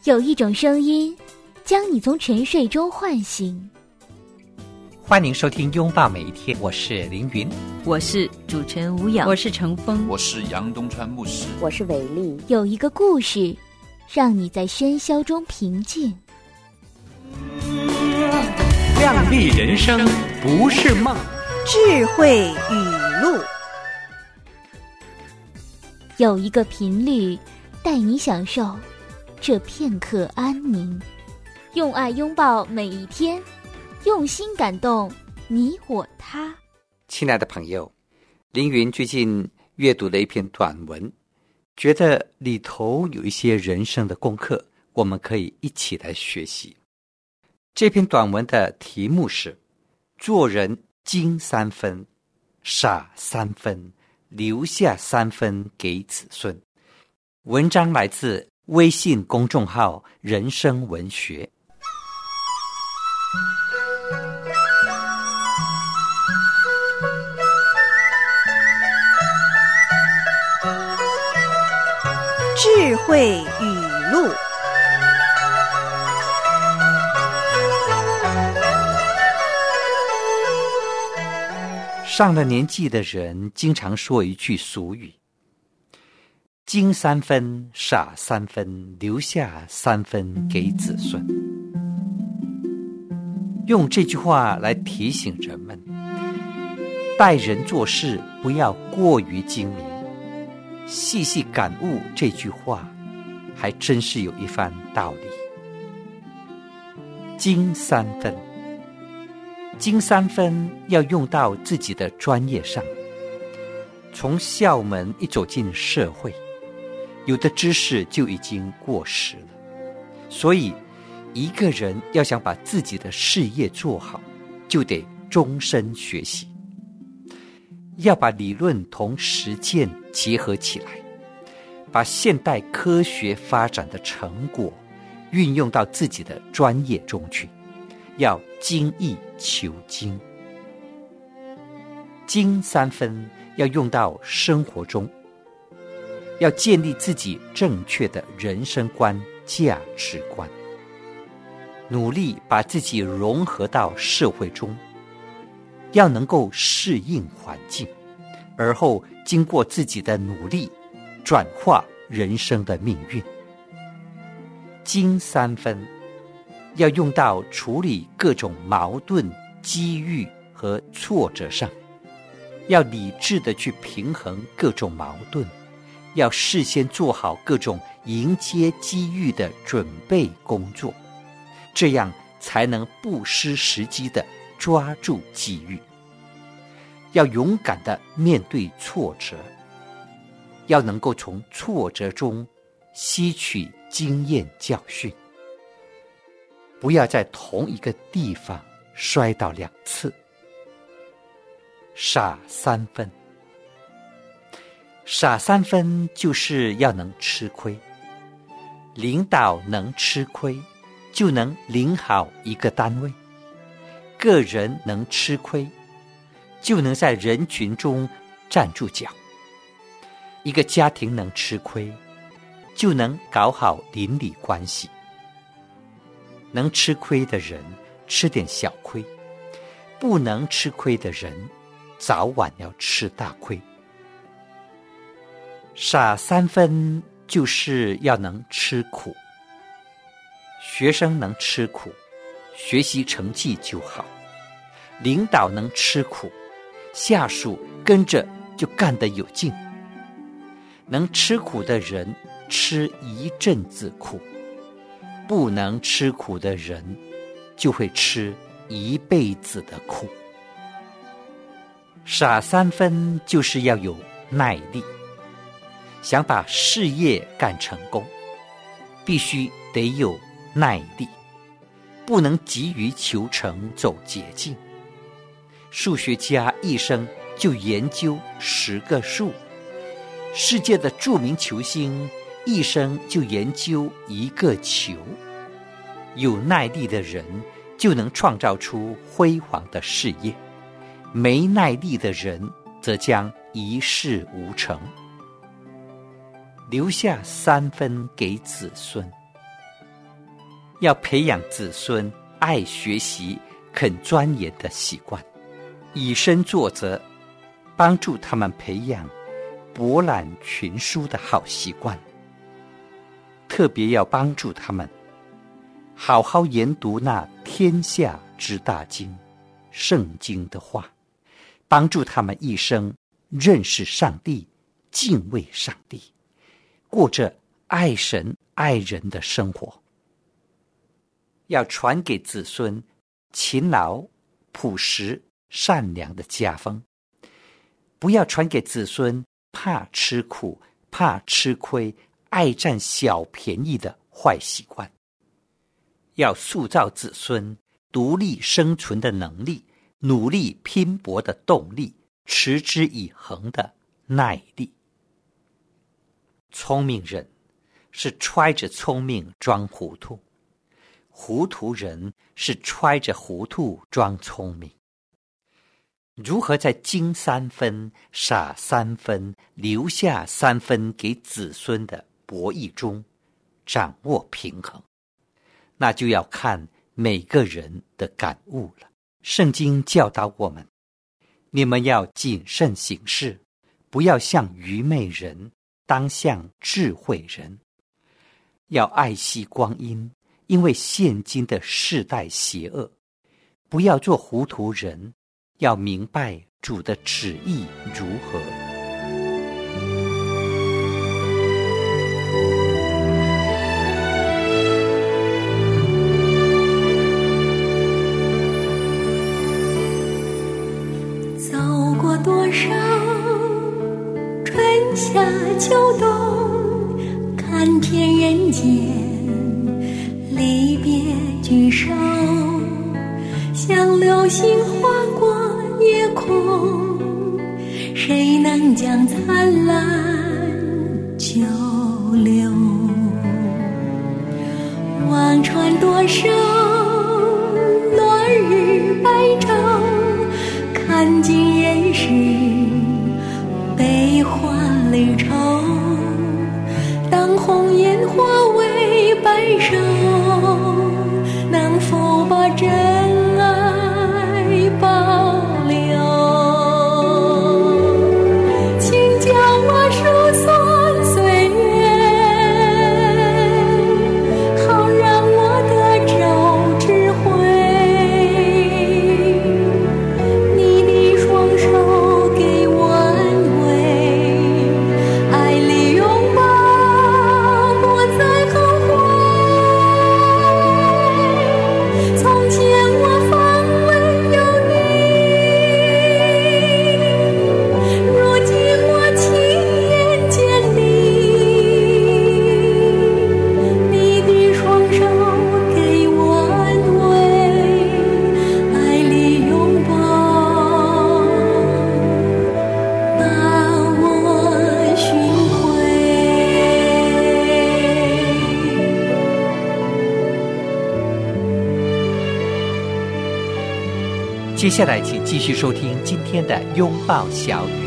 有一种声音将你从沉睡中唤醒。 欢迎收听拥抱每一天，我是凌云， 我是主持人吴雅， 我是程峰， 我是杨东川牧师， 我是伟丽。 有一个故事让你在喧嚣中平静。 亮丽人生不是梦， 智慧语录。 有一个频率带你享受这片刻安宁，用爱拥抱每一天，用心感动你我他。 亲爱的朋友，凌云最近阅读了一篇短文，觉得里头有一些人生的功课，我们可以一起来学习。这篇短文的题目是做人精3分，傻3分，留下3分给子孙。文章来自微信公众号人生文学。 智慧语录。 上了年纪的人经常说一句俗语：精3分，傻3分，留下3分给子孙。用这句话来提醒人们，待人做事不要过于精明。细细感悟这句话，还真是有一番道理。精3分，精3分要用到自己的专业上。从校门一走进社会，有的知识就已经过时了。所以一个人要想把自己的事业做好，就得终身学习，要把理论同实践结合起来，把现代科学发展的成果运用到自己的专业中去，要精益求精。精3分要用到生活中，要建立自己正确的人生观、价值观，努力把自己融合到社会中，要能够适应环境，而后经过自己的努力转化人生的命运。精3分要用到处理各种矛盾、机遇和挫折上，要理智地去平衡各种矛盾，要事先做好各种迎接机遇的准备工作，这样才能不失时机地抓住机遇。要勇敢地面对挫折，要能够从挫折中吸取经验教训，不要在同一个地方摔倒2次。傻3分，傻3分就是要能吃亏。领导能吃亏，就能领好一个单位；个人能吃亏，就能在人群中站住脚；一个家庭能吃亏，就能搞好邻里关系。能吃亏的人吃点小亏，不能吃亏的人早晚要吃大亏。傻3分就是要能吃苦。学生能吃苦，学习成绩就好；领导能吃苦，下属跟着就干得有劲。能吃苦的人吃一阵子苦，不能吃苦的人就会吃一辈子的苦。傻3分就是要有耐力。想把事业干成功，必须得有耐力，不能急于求成走捷径。数学家一生就研究10个数，世界的著名球星一生就研究1个球。有耐力的人就能创造出辉煌的事业，没耐力的人则将一事无成。留下3分给子孙。 要培养子孙爱学习、肯钻研的习惯，以身作则，帮助他们培养博览群书的好习惯。特别要帮助他们好好研读那天下之大经圣经的话，帮助他们一生认识上帝，敬畏上帝，过着爱神爱人的生活。要传给子孙勤劳、朴实、善良的家风，不要传给子孙怕吃苦、怕吃亏、爱占小便宜的坏习惯。要塑造子孙独立生存的能力，努力拼搏的动力，持之以恒的耐力。聪明人是揣着聪明装糊涂，糊涂人是揣着糊涂装聪明。如何在精3分、傻3分、留下3分给子孙的博弈中掌握平衡，那就要看每个人的感悟了。圣经教导我们，你们要谨慎行事，不要像愚昧人，当像智慧人。要爱惜光阴，因为现今的世代邪恶，不要做糊涂人，要明白主的旨意如何。 走过多少春夏秋冬，看遍人间离别聚首，像流星划过夜空，谁能将灿烂久留？望穿多少落日白昼，看尽人世悲欢离愁。当红颜化为白首，能否把真爱保留？请叫我数算岁月，好让我得着智慧。你的双手给我安慰，爱里拥抱，不再后悔。从前我方为有你，如今我亲眼见你，你的双手给我安慰，爱里拥抱，把我寻回。 接下来请继续收听今天的拥抱小语。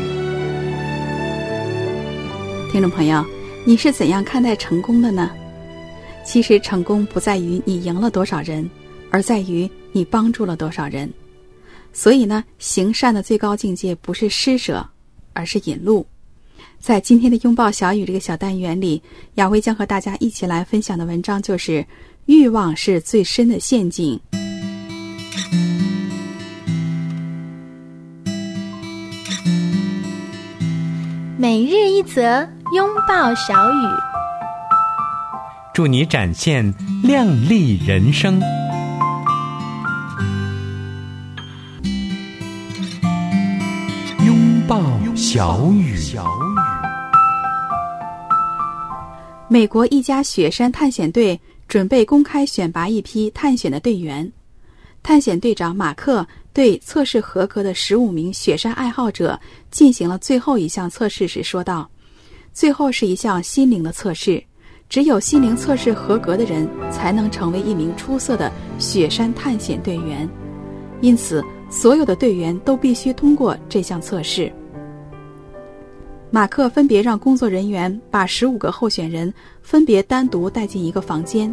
听众朋友，你是怎样看待成功的呢？其实成功不在于你赢了多少人，而在于你帮助了多少人。所以呢，行善的最高境界不是施舍，而是引路。在今天的拥抱小语这个小单元里，雅薇将和大家一起来分享的文章就是欲望是最深的陷阱。 每日一则拥抱小语， 祝你展现亮丽人生。拥抱小语。 美国一家雪山探险队准备公开选拔一批探险的队员。探险队长马克对测试合格的15名雪山爱好者进行了最后一项测试时说道，最后是一项心灵的测试，只有心灵测试合格的人才能成为一名出色的雪山探险队员，因此所有的队员都必须通过这项测试。马克分别让工作人员把15个候选人分别单独带进一个房间，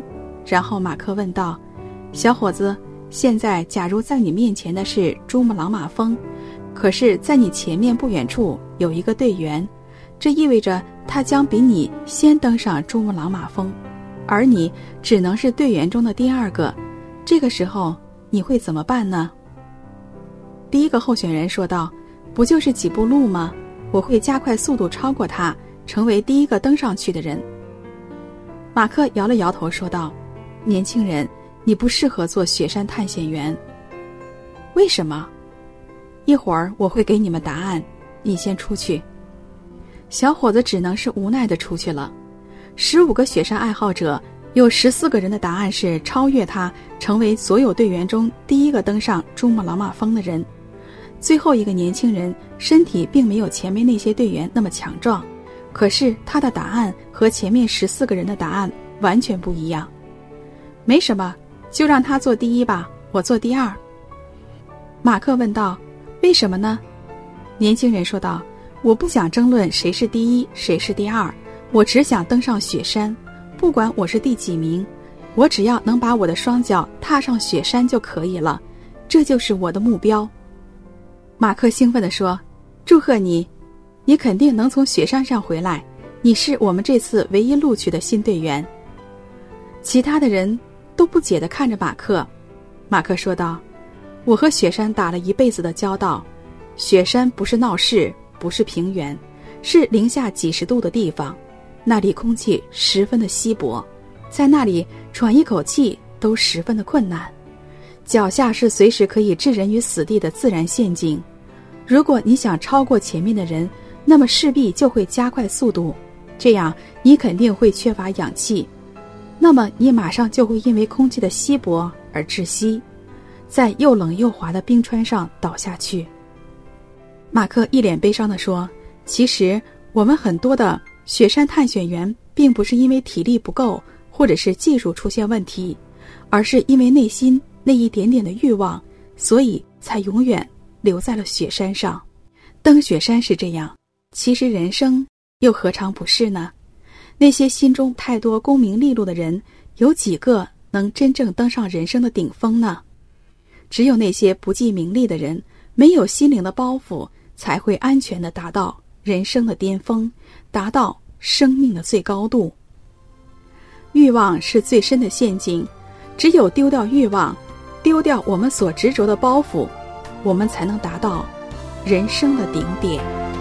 然后马克问道：小伙子，现在假如在你面前的是珠穆朗玛峰，可是在你前面不远处有一个队员，这意味着他将比你先登上珠穆朗玛峰，而你只能是队员中的第二个，这个时候你会怎么办呢？第一个候选人说道：不就是几步路吗？我会加快速度超过他，成为第一个登上去的人。马克摇了摇头说道：年轻人，你不适合做雪山探险员。为什么？一会儿我会给你们答案，你先出去。小伙子只能是无奈地出去了。15个雪山爱好者，有14个人的答案是超越他，成为所有队员中第一个登上珠穆朗玛峰的人。最后一个年轻人身体并没有前面那些队员那么强壮，可是他的答案和前面14个人的答案完全不一样。没什么，就让他做第一吧，我做第二。马克问道：为什么呢？年轻人说道：我不想争论谁是第一谁是第二，我只想登上雪山，不管我是第几名，我只要能把我的双脚踏上雪山就可以了，这就是我的目标。马克兴奋地说：祝贺你，你肯定能从雪山上回来，你是我们这次唯一录取的新队员。其他的人都不解地看着马克。马克说道：我和雪山打了一辈子的交道，雪山不是闹市，不是平原，是零下几十度的地方，那里空气十分的稀薄，在那里喘一口气都十分的困难，脚下是随时可以置人于死地的自然陷阱。如果你想超过前面的人，那么势必就会加快速度，这样你肯定会缺乏氧气，那么你马上就会因为空气的稀薄而窒息，在又冷又滑的冰川上倒下去。马克一脸悲伤地说：其实我们很多的雪山探险员并不是因为体力不够或者是技术出现问题，而是因为内心那一点点的欲望，所以才永远留在了雪山上。登雪山是这样，其实人生又何尝不是呢？那些心中太多功名利禄的人，有几个能真正登上人生的顶峰呢？只有那些不计名利的人，没有心灵的包袱，才会安全地达到人生的巅峰，达到生命的最高度。欲望是最深的陷阱，只有丢掉欲望，丢掉我们所执着的包袱，我们才能达到人生的顶点。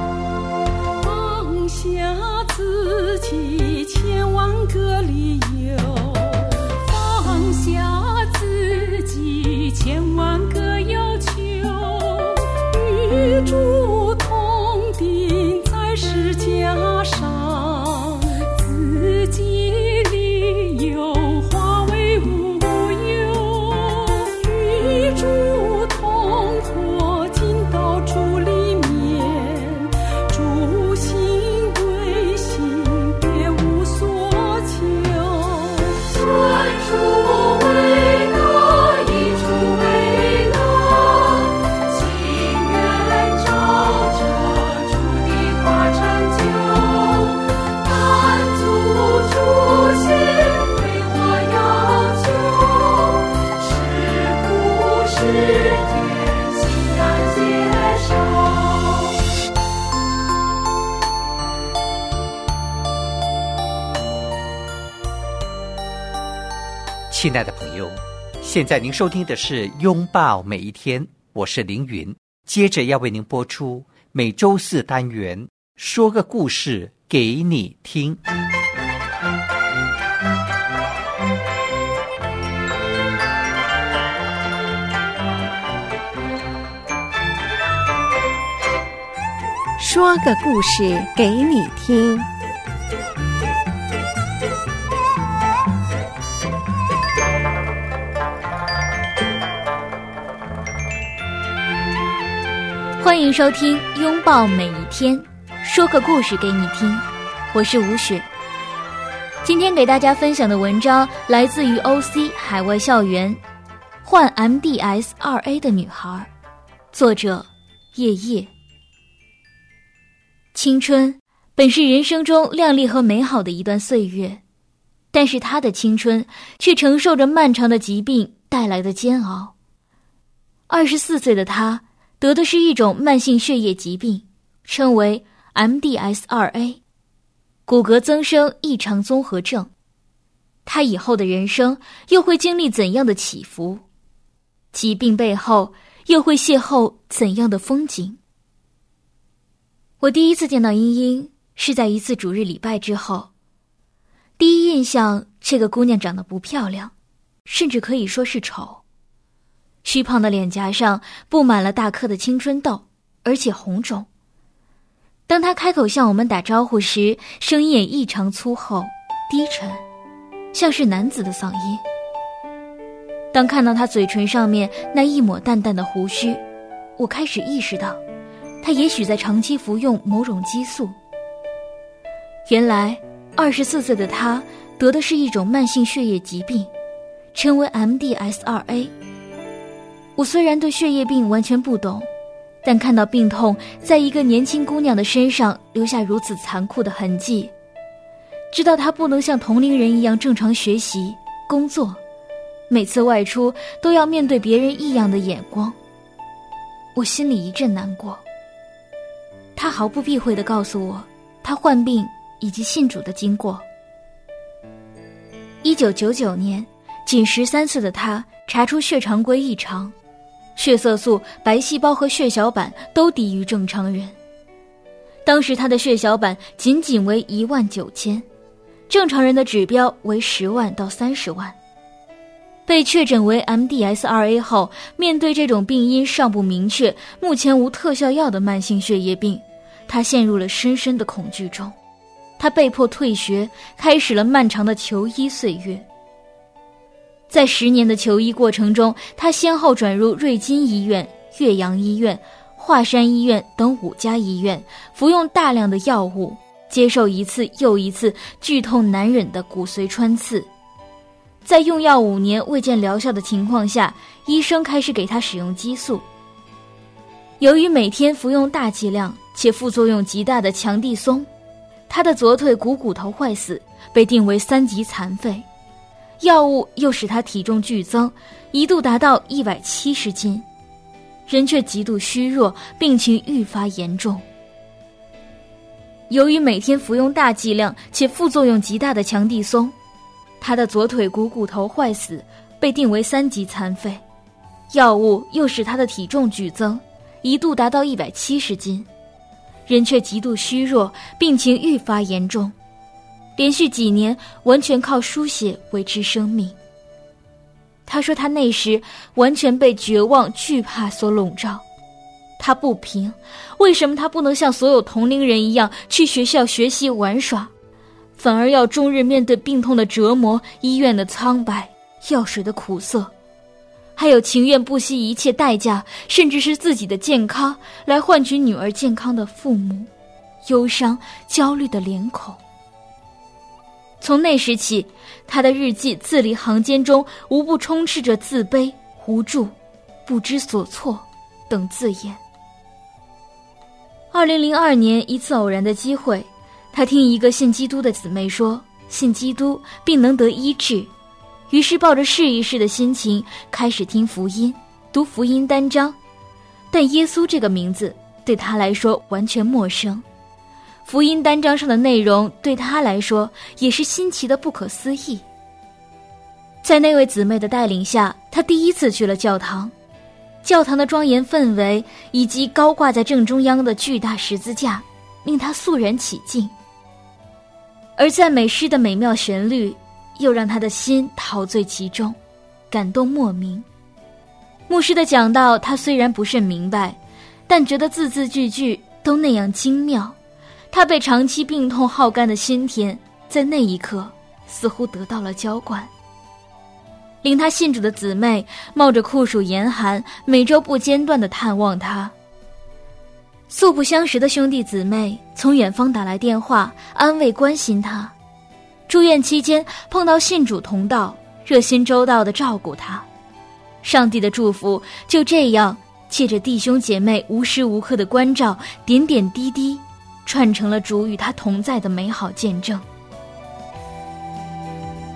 放下自己千万个理由，放下自己千万个要求，与主同定在石架上，自己理由化为无有，与主同活进到主里面，主心对心，别无所求。顺主为乐，以主为乐，情愿照着主的话成就，满足主心对我要求，是苦是甜，欣然接受。 亲爱的朋友，现在您收听的是《拥抱每一天》，我是凌云。接着要为您播出每周4单元，说个故事给你听。 说个故事给你听。 欢迎收听《拥抱每一天》，说个故事给你听。我是吴雪。今天给大家分享的文章来自于 OC 海外校园，患 MDS 2A 的女孩，作者叶叶。青春本是人生中亮丽和美好的一段岁月， 但是她的青春却承受着漫长的疾病带来的煎熬。24岁的她得的是一种慢性血液疾病，称为 MDS2A 骨骼增生异常综合症。她以后的人生又会经历怎样的起伏？疾病背后又会邂逅怎样的风景？我第一次见到茵茵是在一次主日礼拜之后。第一印象，这个姑娘长得不漂亮，甚至可以说是丑。虚胖的脸颊上布满了大颗的青春痘，而且红肿。当她开口向我们打招呼时，声音也异常粗厚低沉，像是男子的嗓音。当看到她嘴唇上面那一抹淡淡的胡须，我开始意识到她也许在长期服用某种激素。原来24岁的她得的是一种慢性血液疾病，称为 MDS2A。 我虽然对血液病完全不懂，但看到病痛在一个年轻姑娘的身上留下如此残酷的痕迹，知道她不能像同龄人一样正常学习工作，每次外出都要面对别人异样的眼光，我心里一阵难过。她毫不避讳地告诉我她患病以及信主的经过。1999年，仅13岁的她查出血常规异常，血色素、白细胞和血小板都低于正常人。当时她的血小板仅仅为19000，正常人的指标为10万到30万。被确诊为 MDS2A 后，面对这种病因尚不明确、目前无特效药的慢性血液病，她陷入了深深的恐惧中。她被迫退学，开始了漫长的求医岁月。在10年的求医过程中，她先后转入瑞金医院、岳阳医院、华山医院等5家医院，服用大量的药物，接受一次又一次剧痛难忍的骨髓穿刺。在用药5年未见疗效的情况下，医生开始给她使用激素。由于每天服用大剂量且副作用极大的强地松，她的左腿股头坏死，被定为3级残废。药物又使她体重剧增，一度达到170斤，人却极度虚弱，病情愈发严重。由于每天服用大剂量且副作用极大的强地松，她的左腿骨头坏死，被定为3级残废。药物又使她的体重剧增，一度达到170斤，人却极度虚弱，病情愈发严重，连续几年完全靠输血维持生命。他说他那时完全被绝望惧怕所笼罩，他不平，为什么他不能像所有同龄人一样去学校学习玩耍，反而要终日面对病痛的折磨、医院的苍白、药水的苦涩，还有情愿不惜一切代价，甚至是自己的健康，来换取女儿健康的父母，忧伤、焦虑的脸孔。从那时起，他的日记字里行间中无不充斥着自卑、无助、不知所措等字眼。2002年一次偶然的机会，他听一个信基督的姊妹说信基督并能得医治，于是抱着试一试的心情开始听福音，读福音单章。但耶稣这个名字对他来说完全陌生，福音单章上的内容对他来说也是新奇的不可思议。在那位姊妹的带领下，他第一次去了教堂。教堂的庄严氛围以及高挂在正中央的巨大十字架令他肃然起敬，而赞美诗的美妙旋律又让他的心陶醉其中，感动莫名。牧师的讲道他虽然不甚明白，但觉得字字句句都那样精妙。他被长期病痛耗干的心田在那一刻似乎得到了浇灌。令他信主的姊妹冒着酷暑严寒，每周不间断地探望他。素不相识的兄弟姊妹从远方打来电话，安慰关心他。住院期间碰到信主同道，热心周到地照顾他。上帝的祝福就这样借着弟兄姐妹无时无刻的关照，点点滴滴串成了主与他同在的美好见证。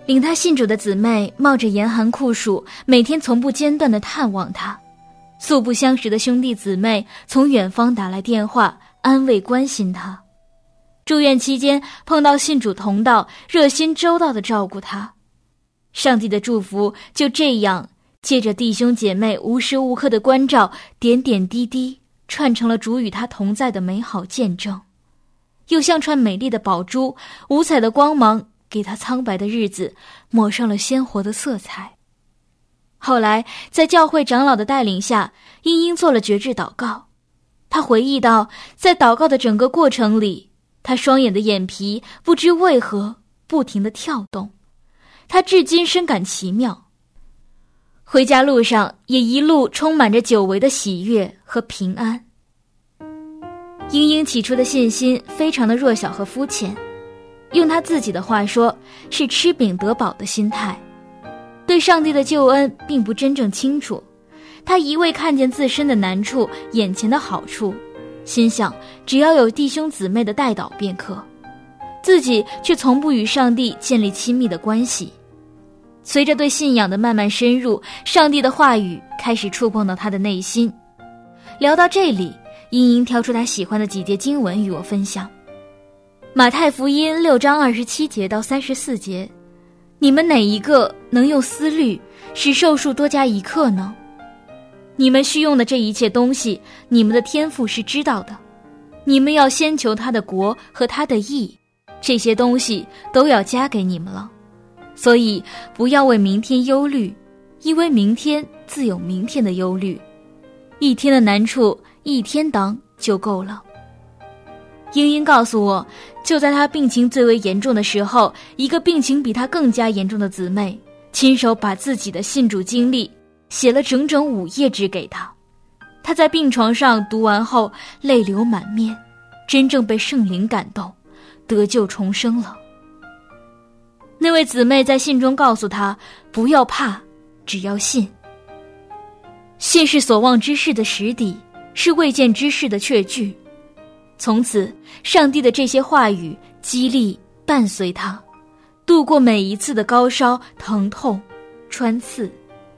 领他信主的姊妹冒着严寒酷暑，每天从不间断地探望他。素不相识的兄弟姊妹从远方打来电话，安慰关心他。住院期间碰到信主同道，热心周到地照顾他。上帝的祝福就这样借着弟兄姐妹无时无刻的关照，点点滴滴串成了主与他同在的美好见证，又像串美丽的宝珠，五彩的光芒给他苍白的日子抹上了鲜活的色彩。后来在教会长老的带领下，英英做了决志祷告。他回忆到，在祷告的整个过程里，他双眼的眼皮不知为何不停地跳动，他至今深感奇妙。回家路上也一路充满着久违的喜悦和平安。英英起初的信心非常的弱小和肤浅，用他自己的话说，是吃饼得饱的心态，对上帝的救恩并不真正清楚。他一味看见自身的难处，眼前的好处，心想只要有弟兄姊妹的代祷便可，自己却从不与上帝建立亲密的关系。随着对信仰的慢慢深入，上帝的话语开始触碰到他的内心。聊到这里，英英挑出他喜欢的几节经文与我分享。马太福音6章27节到34节，你们哪一个能用思虑使寿数多加1克呢？你们需用的这一切东西，你们的天父是知道的。你们要先求他的国和他的义，这些东西都要加给你们了。所以不要为明天忧虑，因为明天自有明天的忧虑。一天的难处，一天当就够了。英英告诉我，就在他病情最为严重的时候，一个病情比他更加严重的姊妹亲手把自己的信主经历写了整整5页纸给他。他在病床上读完后泪流满面，真正被圣灵感动，得救重生了。那位姊妹在信中告诉他，不要怕，只要信。信是所望之事的实底，是未见之事的确据。从此，上帝的这些话语激励伴随他，度过每一次的高烧、疼痛、穿刺。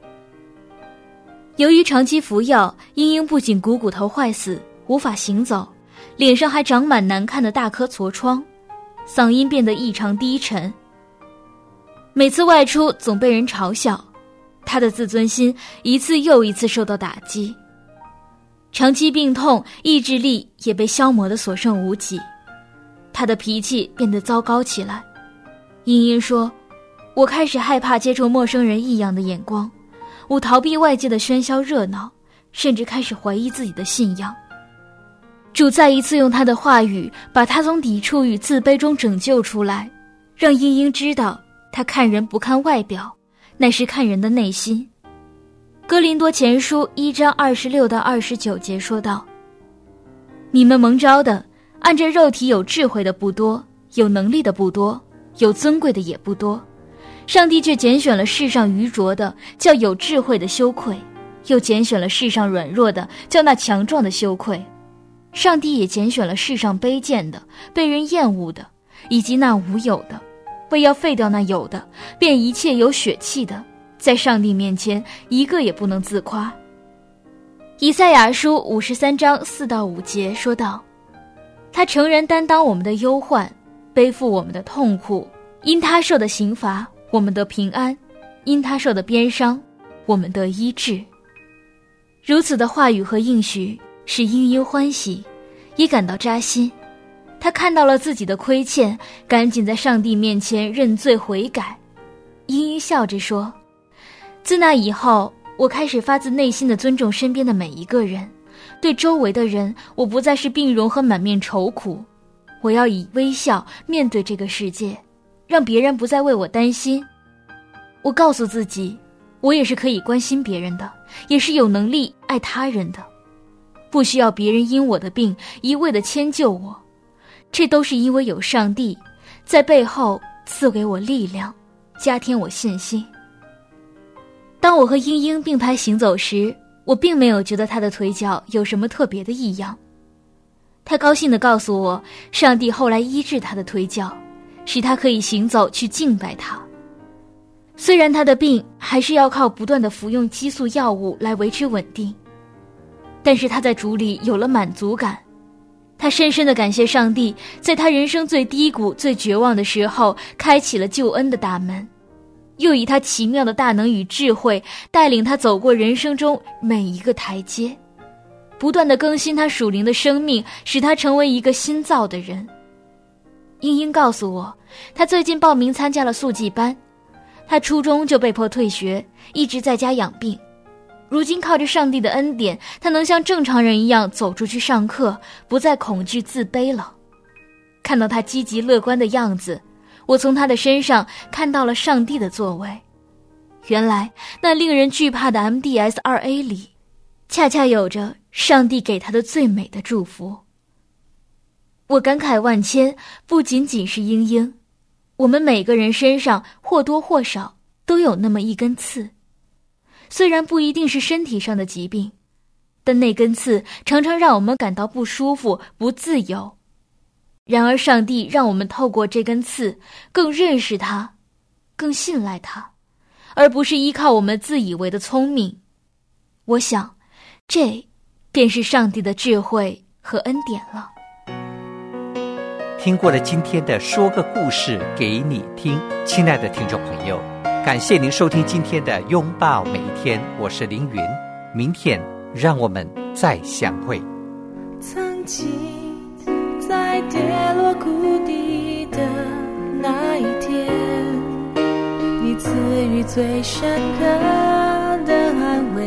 由于长期服药，英英不仅股骨头坏死，无法行走，脸上还长满难看的大颗痤疮，嗓音变得异常低沉。每次外出总被人嘲笑，他的自尊心一次又一次受到打击。长期病痛，意志力也被消磨得所剩无几，他的脾气变得糟糕起来。英英说，我开始害怕接触陌生人异样的眼光，我逃避外界的喧嚣热闹，甚至开始怀疑自己的信仰。主再一次用他的话语把他从抵触与自卑中拯救出来，让英英知道他看人不看外表，乃是看人的内心。哥林多前书1章26到29节说道，你们蒙召的，按着肉体有智慧的不多，有能力的不多，有尊贵的也不多，上帝却拣选了世上愚拙的，叫有智慧的羞愧，又拣选了世上软弱的，叫那强壮的羞愧。上帝也拣选了世上卑贱的，被人厌恶的，以及那无有的，为要废掉那有的，便一切有血气的，在上帝面前一个也不能自夸。以赛亚书53章4到5节说道，他诚然担当我们的忧患，背负我们的痛苦，因他受的刑罚，我们得平安；因他受的鞭伤，我们得医治。如此的话语和应许使英英欢喜，也感到扎心。他看到了自己的亏欠，赶紧在上帝面前认罪悔改。英英笑着说，自那以后，我开始发自内心地尊重身边的每一个人，对周围的人，我不再是病容和满面愁苦，我要以微笑面对这个世界，让别人不再为我担心。我告诉自己，我也是可以关心别人的，也是有能力爱他人的，不需要别人因我的病一味地迁就我，这都是因为有上帝在背后赐给我力量，加添我信心。当我和英英并排行走时，我并没有觉得她的腿脚有什么特别的异样。她高兴地告诉我，上帝后来医治她的腿脚，使她可以行走去敬拜他。 虽然他的病还是要靠不断的服用激素药物来维持稳定，但是他在主里有了满足感。他深深地感谢上帝，在他人生最低谷、最绝望的时候，开启了救恩的大门，又以他奇妙的大能与智慧，带领他走过人生中每一个台阶，不断地更新他属灵的生命，使他成为一个新造的人。英英告诉我，他最近报名参加了速记班，他初中就被迫退学，一直在家养病。如今靠着上帝的恩典，他能像正常人一样走出去上课，不再恐惧自卑了。看到他积极乐观的样子，我从他的身上看到了上帝的作为。原来那令人惧怕的 MDS2A 里，恰恰有着上帝给他的最美的祝福。我感慨万千，不仅仅是英英，我们每个人身上或多或少都有那么一根刺。虽然不一定是身体上的疾病，但那根刺常常让我们感到不舒服、不自由。然而上帝让我们透过这根刺更认识他，更信赖他，而不是依靠我们自以为的聪明。我想，这便是上帝的智慧和恩典了。 听过了今天的说个故事给你听，亲爱的听众朋友，感谢您收听今天的拥抱每一天，我是凌云，明天让我们再相会。 曾经在跌落谷底的那一天，你赐予最深刻的安慰，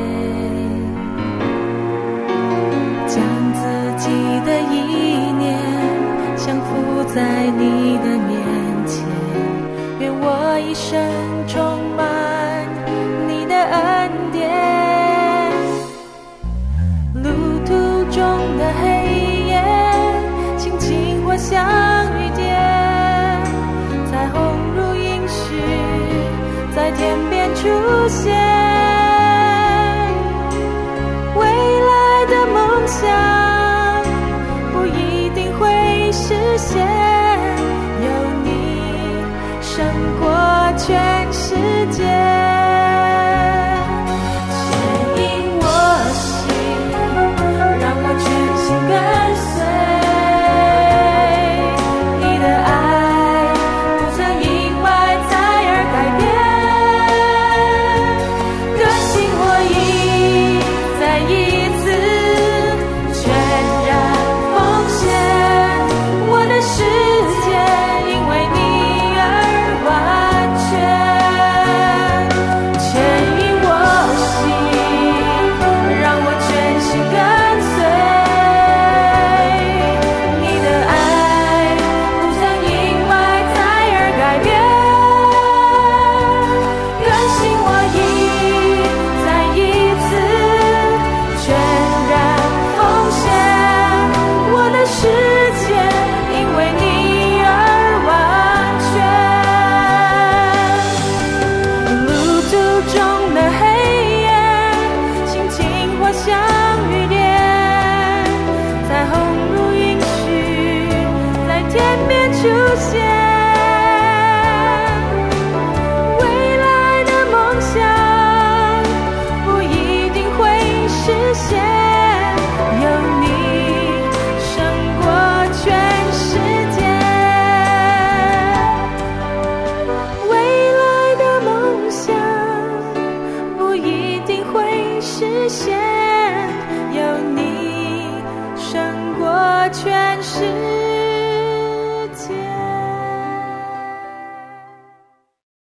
将自己的意念降服在你的面前，愿我一生充满你的恩典。路途中的黑夜轻轻或像雨点，彩虹如萤石在天边出现，未来的梦想不一定会实现，有你胜过全世界，牵引我心，让我全心跟随你的爱，不曾因为在而改变，更新我一再一次全然奉献，我的世界因为你而完全，牵引我心，让我全心跟随你的爱，不曾因为在而改变，更新我一再一次全然奉献，我的世界因为你而完全。路途中的黑夜轻轻或像雨点，彩虹如萤石在天边出现，未来的梦想不一定会实现，有你胜过全世界，未来的梦想不一定会实现。